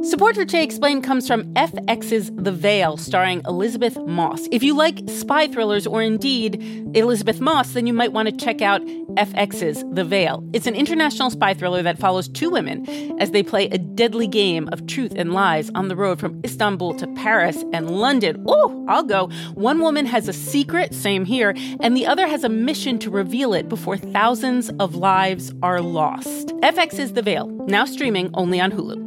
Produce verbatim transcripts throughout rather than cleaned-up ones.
Support for Jay Explained comes from F X's The Veil, starring Elizabeth Moss. If you like spy thrillers or indeed Elizabeth Moss, then you might want to check out F X's The Veil. It's an international spy thriller that follows two women as they play a deadly game of truth and lies on the road from Istanbul to Paris and London. Oh, I'll go. One woman has a secret, same here, and the other has a mission to reveal it before thousands of lives are lost. F X's The Veil, now streaming only on Hulu.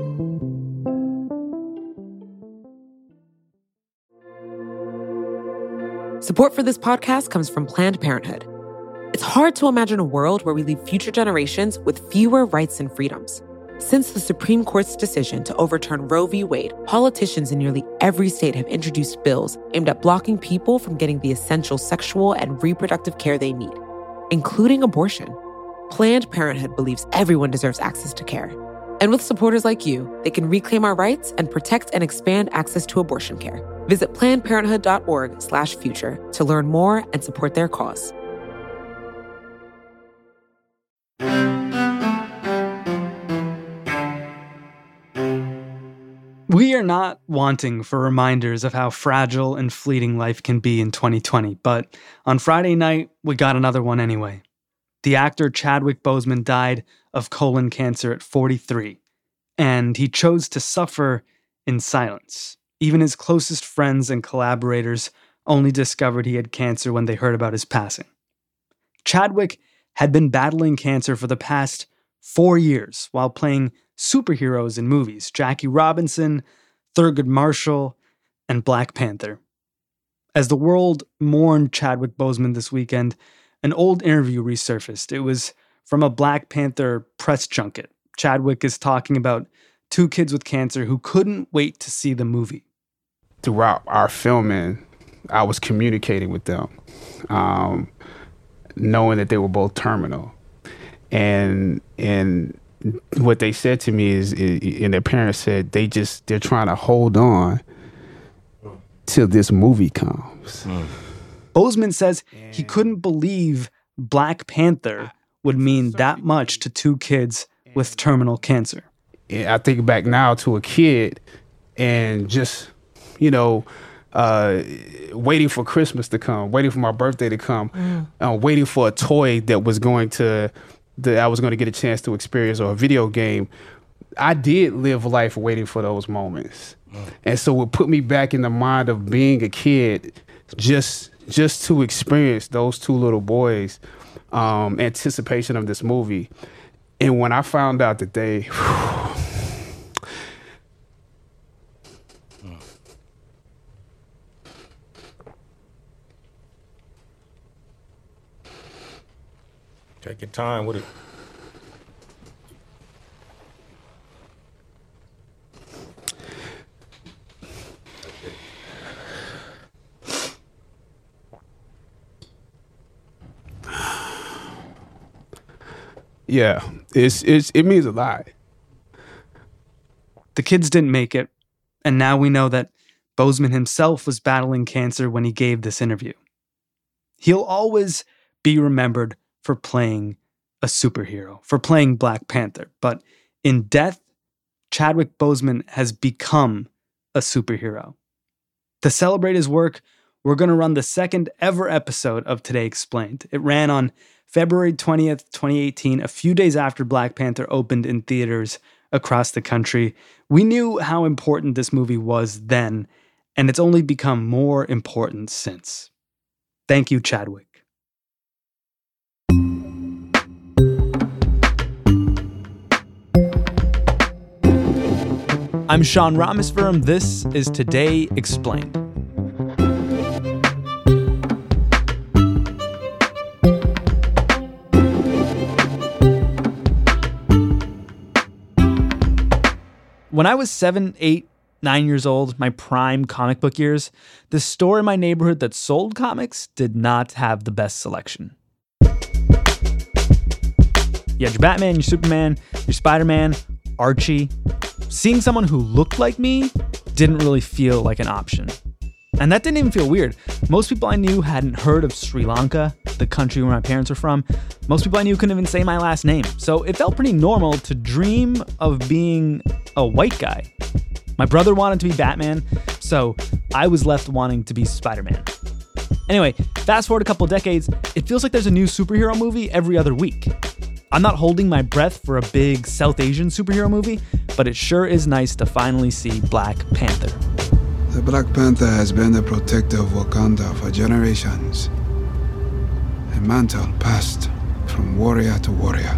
Support for this podcast comes from Planned Parenthood. It's hard to imagine a world where we leave future generations with fewer rights and freedoms. Since the Supreme Court's decision to overturn Roe v. Wade, politicians in nearly every state have introduced bills aimed at blocking people from getting the essential sexual and reproductive care they need, including abortion. Planned Parenthood believes everyone deserves access to care. And with supporters like you, they can reclaim our rights and protect and expand access to abortion care. Visit plannedparenthood.org slash future to learn more and support their cause. We are not wanting for reminders of how fragile and fleeting life can be in twenty twenty, but on Friday night, we got another one anyway. The actor Chadwick Boseman died of colon cancer at forty-three, and he chose to suffer in silence. Even his closest friends and collaborators only discovered he had cancer when they heard about his passing. Chadwick had been battling cancer for the past four years while playing superheroes in movies: Jackie Robinson, Thurgood Marshall, and Black Panther. As the world mourned Chadwick Boseman this weekend, an old interview resurfaced. It was from a Black Panther press junket. Chadwick is talking about two kids with cancer who couldn't wait to see the movie. Throughout our filming, I was communicating with them, um, knowing that they were both terminal. And and what they said to me is, and their parents said, they just, they're trying to hold on till this movie comes. Mm. Boseman says he couldn't believe Black Panther would mean that much to two kids with terminal cancer. I think back now to a kid and just, you know, uh, waiting for Christmas to come, waiting for my birthday to come, mm. uh, waiting for a toy that was going to, that I was going to get a chance to experience, or a video game. I did live life waiting for those moments. Mm. And so it put me back in the mind of being a kid, just just to experience those two little boys, um, anticipation of this movie. And when I found out that they... Whew, take your time with it. Yeah, it's it's it means a lot. The kids didn't make it, and now we know that Boseman himself was battling cancer when he gave this interview. He'll always be remembered for playing a superhero, for playing Black Panther. But in death, Chadwick Boseman has become a superhero. To celebrate his work, we're going to run the second ever episode of Today Explained. It ran on February twentieth, twenty eighteen, a few days after Black Panther opened in theaters across the country. We knew how important this movie was then, and it's only become more important since. Thank you, Chadwick. I'm Sean Rameswaram. This is Today Explained. When I was seven, eight, nine years old, my prime comic book years, the store in my neighborhood that sold comics did not have the best selection. You had your Batman, your Superman, your Spider-Man, Archie. Seeing someone who looked like me didn't really feel like an option. And that didn't even feel weird. Most people I knew hadn't heard of Sri Lanka, the country where my parents are from. Most people I knew couldn't even say my last name. So it felt pretty normal to dream of being a white guy. My brother wanted to be Batman, so I was left wanting to be Spider-Man. Anyway, fast forward a couple decades, it feels like there's a new superhero movie every other week. I'm not holding my breath for a big South Asian superhero movie, but it sure is nice to finally see Black Panther. The Black Panther has been the protector of Wakanda for generations. A mantle passed from warrior to warrior.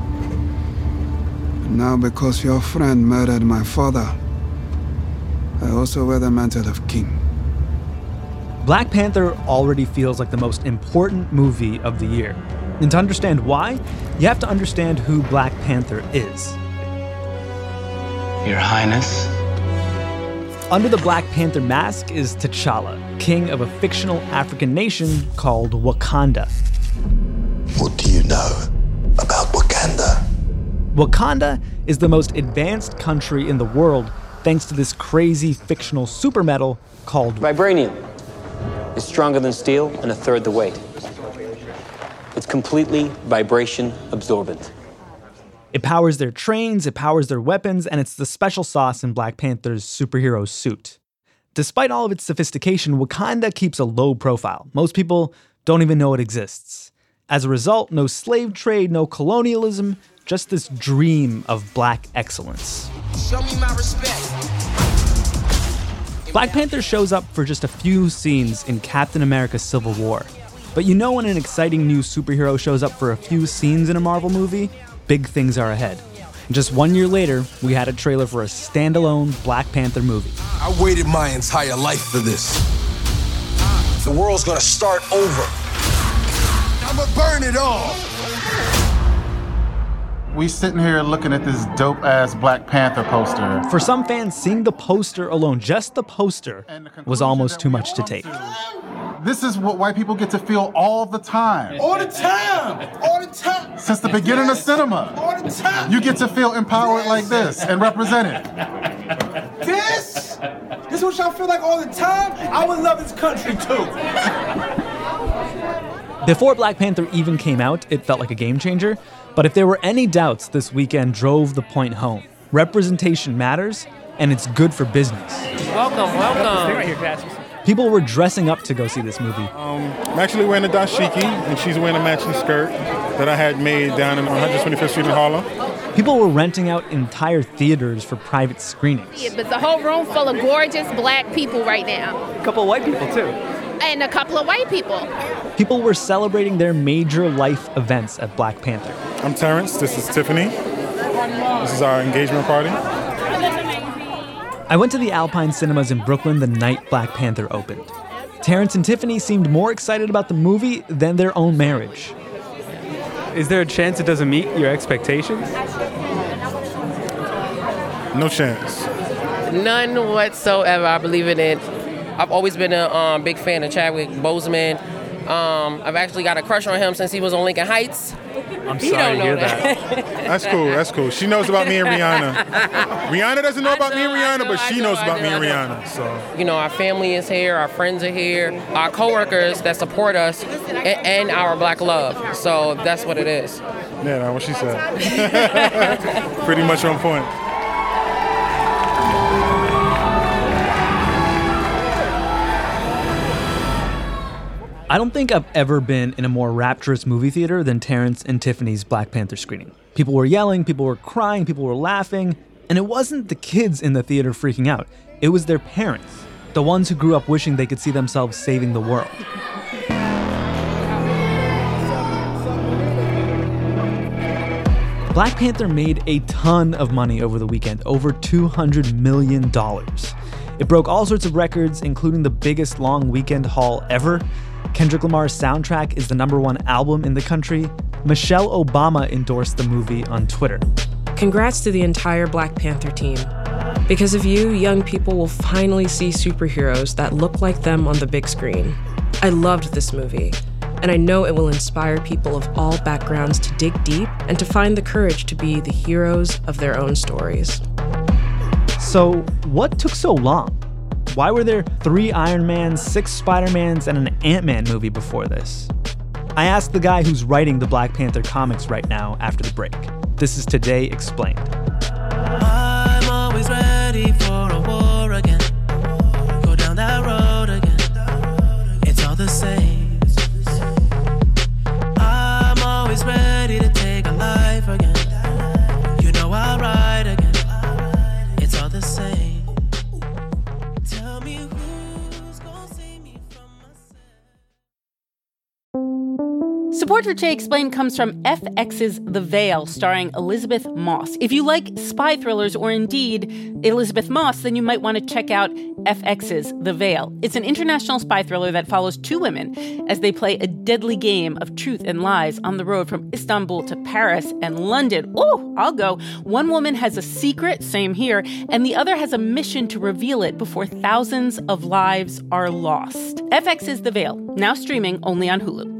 But now, because your friend murdered my father, I also wear the mantle of king. Black Panther already feels like the most important movie of the year. And to understand why, you have to understand who Black Panther is. Your Highness. Under the Black Panther mask is T'Challa, king of a fictional African nation called Wakanda. What do you know about Wakanda? Wakanda is the most advanced country in the world thanks to this crazy fictional super metal called vibranium. It's stronger than steel and a third the weight. It's completely vibration absorbent. It powers their trains, it powers their weapons, and it's the special sauce in Black Panther's superhero suit. Despite all of its sophistication, Wakanda keeps a low profile. Most people don't even know it exists. As a result, no slave trade, no colonialism, just this dream of black excellence. Show me my respect. Black Panther shows up for just a few scenes in Captain America Civil War. But you know when an exciting new superhero shows up for a few scenes in a Marvel movie, big things are ahead. And just one year later, we had a trailer for a standalone Black Panther movie. I waited my entire life for this. The world's gonna start over. I'ma burn it all. We sitting here looking at this dope-ass Black Panther poster. For some fans, seeing the poster alone, just the poster, was almost too much to take. This is what white people get to feel all the time. All the time! All the time! Since the beginning of cinema. All the time! You get to feel empowered like this and represented. This? This is what y'all feel like all the time? I would love this country too. Before Black Panther even came out, it felt like a game changer. But if there were any doubts, this weekend drove the point home. Representation matters, and it's good for business. Welcome, welcome. Stay right here, Cassius. People were dressing up to go see this movie. Um, I'm actually wearing a dashiki, and she's wearing a matching skirt that I had made down in one hundred twenty-fifth Street in Harlem. People were renting out entire theaters for private screenings. Yeah, but the whole room full of gorgeous black people right now. A couple of white people, too. And a couple of white people. People were celebrating their major life events at Black Panther. I'm Terrence, this is Tiffany. This is our engagement party. I went to the Alpine Cinemas in Brooklyn the night Black Panther opened. Terrence and Tiffany seemed more excited about the movie than their own marriage. Is there a chance it doesn't meet your expectations? No chance. None whatsoever. I believe in it. I've always been a um, big fan of Chadwick Boseman. Um, I've actually got a crush on him since he was on Lincoln Heights. I'm sorry to hear that. that. That's cool, that's cool. She knows about me and Rihanna. Rihanna doesn't know about know, me and Rihanna, know, but she know, knows about know, me and Rihanna. So, you know, our family is here, our friends are here, our coworkers that support us, and, and our black love. So that's what it is. Yeah, that's what she said. Pretty much on point. I don't think I've ever been in a more rapturous movie theater than Terrence and Tiffany's Black Panther screening. People were yelling, people were crying, people were laughing, and it wasn't the kids in the theater freaking out. It was their parents, the ones who grew up wishing they could see themselves saving the world. Black Panther made a ton of money over the weekend, over two hundred million dollars. It broke all sorts of records, including the biggest long weekend haul ever. Kendrick Lamar's soundtrack is the number one album in the country. Michelle Obama endorsed the movie on Twitter. Congrats to the entire Black Panther team. Because of you, young people will finally see superheroes that look like them on the big screen. I loved this movie, and I know it will inspire people of all backgrounds to dig deep and to find the courage to be the heroes of their own stories. So, what took so long? Why were there three Iron Mans, six Spider-Mans, and an Ant-Man movie before this? I asked the guy who's writing the Black Panther comics right now after the break. This is Today Explained. I'm a Support for Che Explained comes from F X's The Veil, starring Elizabeth Moss. If you like spy thrillers or indeed Elizabeth Moss, then you might want to check out F X's The Veil. It's an international spy thriller that follows two women as they play a deadly game of truth and lies on the road from Istanbul to Paris and London. Oh, I'll go. One woman has a secret, same here, and the other has a mission to reveal it before thousands of lives are lost. F X's The Veil, now streaming only on Hulu.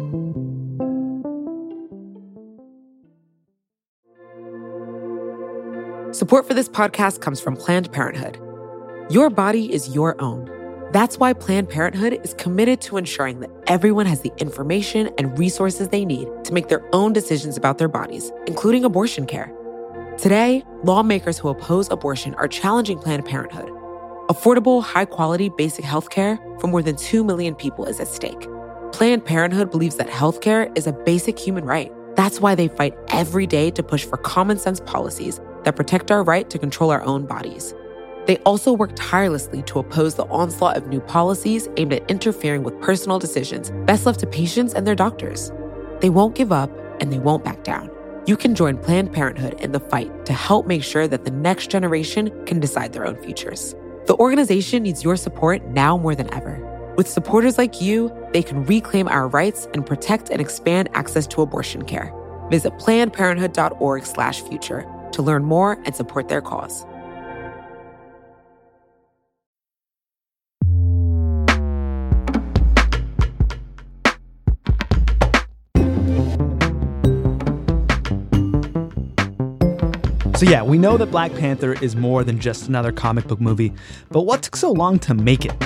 Support for this podcast comes from Planned Parenthood. Your body is your own. That's why Planned Parenthood is committed to ensuring that everyone has the information and resources they need to make their own decisions about their bodies, including abortion care. Today, lawmakers who oppose abortion are challenging Planned Parenthood. Affordable, high-quality basic health care for more than two million people is at stake. Planned Parenthood believes that health care is a basic human right. That's why they fight every day to push for common-sense policies that protect our right to control our own bodies. They also work tirelessly to oppose the onslaught of new policies aimed at interfering with personal decisions best left to patients and their doctors. They won't give up, and they won't back down. You can join Planned Parenthood in the fight to help make sure that the next generation can decide their own futures. The organization needs your support now more than ever. With supporters like you, they can reclaim our rights and protect and expand access to abortion care. Visit plannedparenthood.org slash future to learn more and support their cause. So yeah, we know that Black Panther is more than just another comic book movie, but what took so long to make it?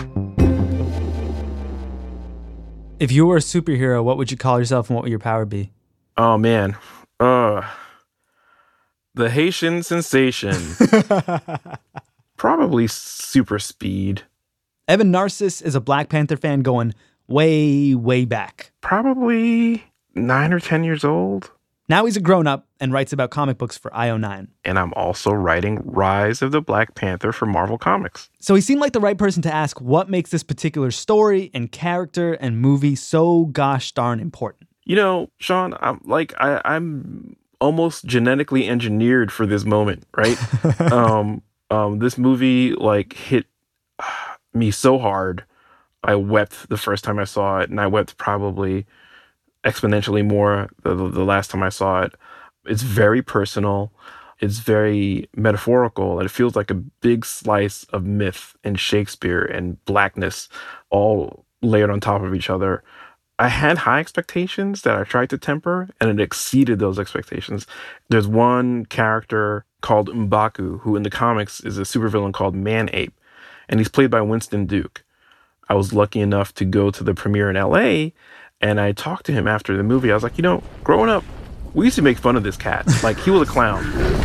If you were a superhero, what would you call yourself and what would your power be? Oh man. Uh The Haitian sensation. Probably super speed. Evan Narciss is a Black Panther fan going way, way back. Probably nine or ten years old. Now he's a grown-up and writes about comic books for I O nine. And I'm also writing Rise of the Black Panther for Marvel Comics. So he seemed like the right person to ask what makes this particular story and character and movie so gosh darn important. You know, Sean, I'm like I, I'm almost genetically engineered for this moment, right? um, um, this movie like hit me so hard. I wept the first time I saw it, and I wept probably exponentially more the, the last time I saw it. It's very personal. It's very metaphorical. And it feels like a big slice of myth and Shakespeare and blackness all layered on top of each other. I had high expectations that I tried to temper, and it exceeded those expectations. There's one character called M'Baku, who in the comics is a supervillain called Man-Ape, and he's played by Winston Duke. I was lucky enough to go to the premiere in L A, and I talked to him after the movie. I was like, you know, growing up, we used to make fun of this cat. Like, he was a clown.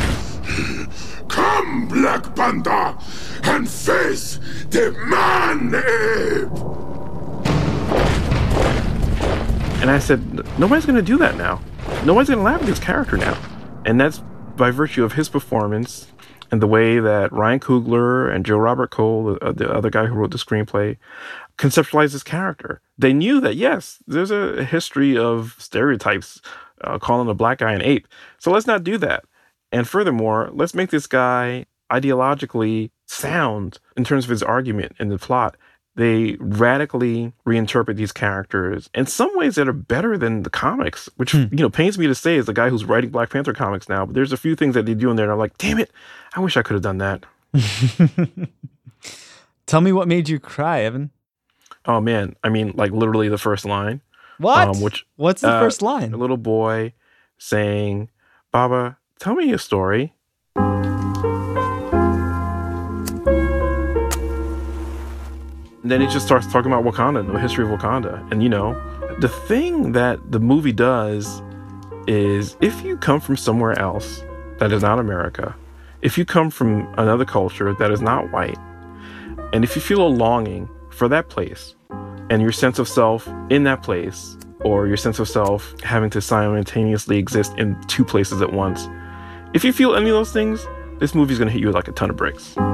Come, Black Panther, and face the Man-Ape! And I said, nobody's going to do that now. Nobody's going to laugh at this character now. And that's by virtue of his performance and the way that Ryan Coogler and Joe Robert Cole, the, the other guy who wrote the screenplay, conceptualized this character. They knew that, yes, there's a history of stereotypes, uh, calling a black guy an ape. So let's not do that. And furthermore, let's make this guy ideologically sound in terms of his argument and the plot. They radically reinterpret these characters in some ways that are better than the comics, which, hmm. you know, pains me to say as the guy who's writing Black Panther comics now. But there's a few things that they do in there, and I'm like, damn it, I wish I could have done that. Tell me what made you cry, Evan. Oh, man. I mean, like, literally the first line. What? Um, which, What's the uh, first line? A little boy saying, Baba, tell me a story. And then he just starts talking about Wakanda, the history of Wakanda. And, you know, the thing that the movie does is if you come from somewhere else that is not America, if you come from another culture that is not white, and if you feel a longing for that place and your sense of self in that place, or your sense of self having to simultaneously exist in two places at once, if you feel any of those things, this movie is going to hit you with like a ton of bricks.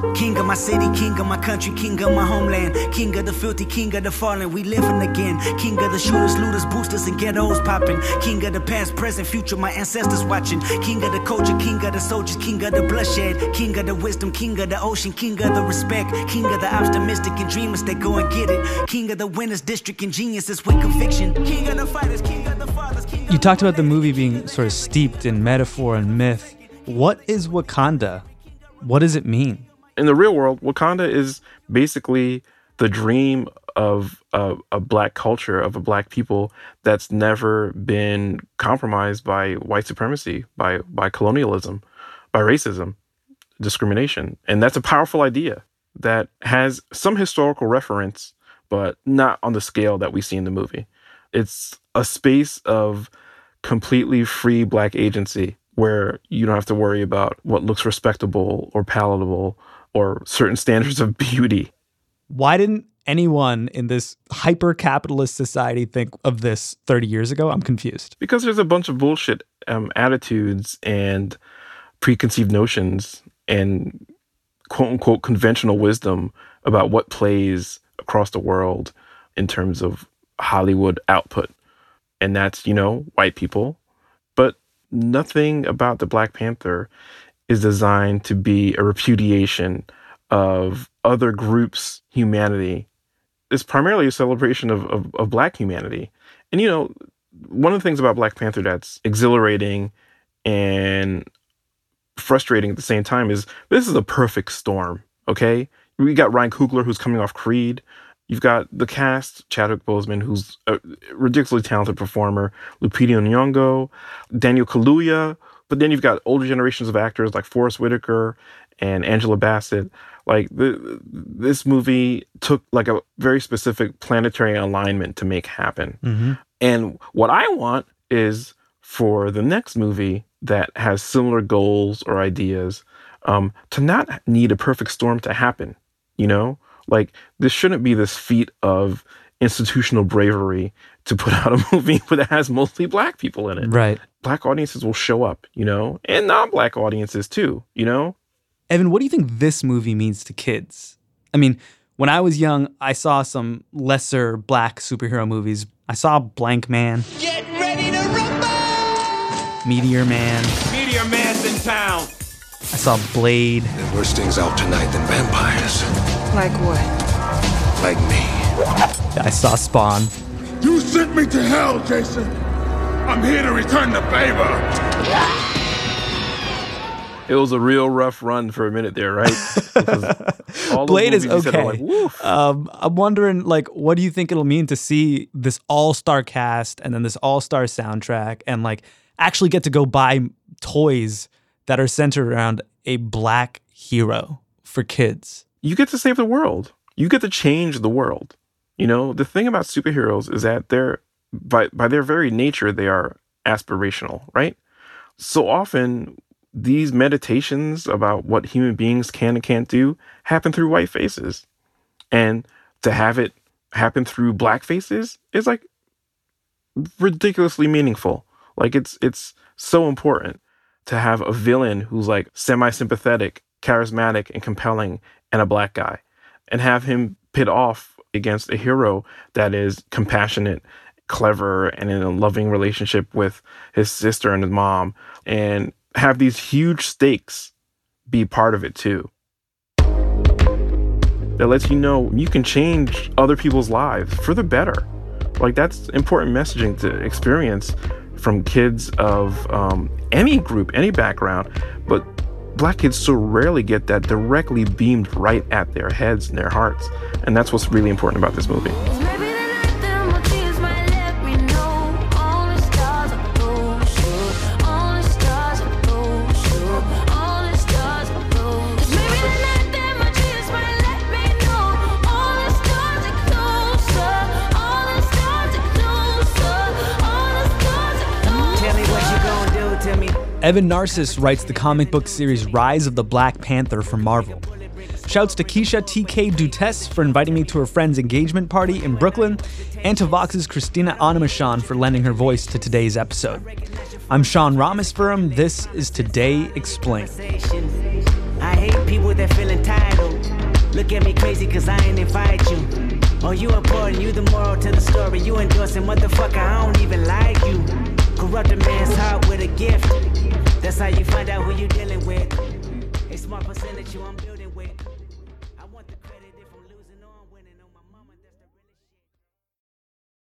King of my city, king of my country, king of my homeland. King of the filthy, king of the fallen, we living again. King of the shooters, looters, boosters, and ghettos popping. King of the past, present, future, my ancestors watching. King of the culture, king of the soldiers, king of the bloodshed. King of the wisdom, king of the ocean, king of the respect. King of the optimistic and dreamers that go and get it. King of the winners, district, and geniuses with conviction. King of the fighters, king of the fathers, king of You talked about the movie being sort of steeped in metaphor and myth. What is Wakanda? What does it mean? In the real world, Wakanda is basically the dream of a, a black culture, of a black people that's never been compromised by white supremacy, by, by colonialism, by racism, discrimination. And that's a powerful idea that has some historical reference, but not on the scale that we see in the movie. It's a space of completely free black agency where you don't have to worry about what looks respectable or palatable or certain standards of beauty. Why didn't anyone in this hyper-capitalist society think of this thirty years ago? I'm confused. Because there's a bunch of bullshit um, attitudes and preconceived notions and quote-unquote conventional wisdom about what plays across the world in terms of Hollywood output. And that's, you know, white people. But nothing about the Black Panther is designed to be a repudiation of other groups' humanity. It's primarily a celebration of, of, of Black humanity. And, you know, one of the things about Black Panther that's exhilarating and frustrating at the same time is this is a perfect storm, okay? We got Ryan Coogler, who's coming off Creed. You've got the cast, Chadwick Boseman, who's a ridiculously talented performer, Lupita Nyong'o, Daniel Kaluuya, but then you've got older generations of actors like Forrest Whitaker and Angela Bassett. Like, the, this movie took like a very specific planetary alignment to make happen. Mm-hmm. And what I want is for the next movie that has similar goals or ideas um, to not need a perfect storm to happen, you know? Like, this shouldn't be this feat of institutional bravery to put out a movie that has mostly Black people in it. Right. Black audiences will show up, you know, and non-Black audiences too, you know? Evan, what do you think this movie means to kids? I mean, when I was young, I saw some lesser Black superhero movies. I saw Blank Man. Get ready to rumble! Meteor Man. Meteor Man's in town! I saw Blade. There's worse things out tonight than vampires. Like what? Like me. I saw Spawn. You sent me to hell, Jason. I'm here to return the favor. It was a real rough run for a minute there, right? All Blade is okay. okay. Like, woof. Um, I'm wondering, like, what do you think it'll mean to see this all-star cast and then this all-star soundtrack and, like, actually get to go buy toys that are centered around a Black hero for kids? You get to save the world. You get to change the world. You know, the thing about superheroes is that they're, by, by their very nature, they are aspirational, right? So often, these meditations about what human beings can and can't do happen through white faces. And to have it happen through Black faces is like ridiculously meaningful. Like, it's it's so important to have a villain who's like semi-sympathetic, charismatic, and compelling, and a Black guy, and have him pit off against a hero that is compassionate, clever, and in a loving relationship with his sister and his mom, and have these huge stakes be part of it too. That lets you know you can change other people's lives for the better. Like, that's important messaging to experience from kids of um, any group, any background, but Black kids so rarely get that directly beamed right at their heads and their hearts. And that's what's really important about this movie. Evan Narcisse writes the comic book series Rise of the Black Panther for Marvel. Shouts to Keisha T K Dutess for inviting me to her friend's engagement party in Brooklyn, and to Vox's Christina Onamashon for lending her voice to today's episode. I'm Sean Rameswaram. This is Today Explained. I hate people that feeling tired Look at me crazy cause I ain't invite you. Oh, you important, you the moral to the story. You endorsing, motherfucker, I don't even like you. Corrupt a man's heart with a gift. That's how you find out who you dealing with. A smart percentage you I'm building.